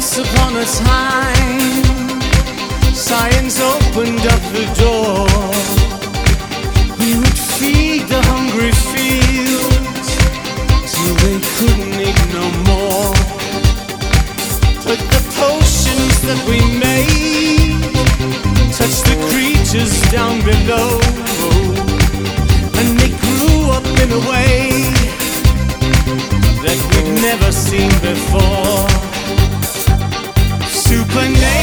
Once upon a time, science opened up the door. We would feed the hungry fields till they couldn't eat no more. But the potions that we made touched the creatures down below, and they grew up in a way that we'd never seen before. Supernatural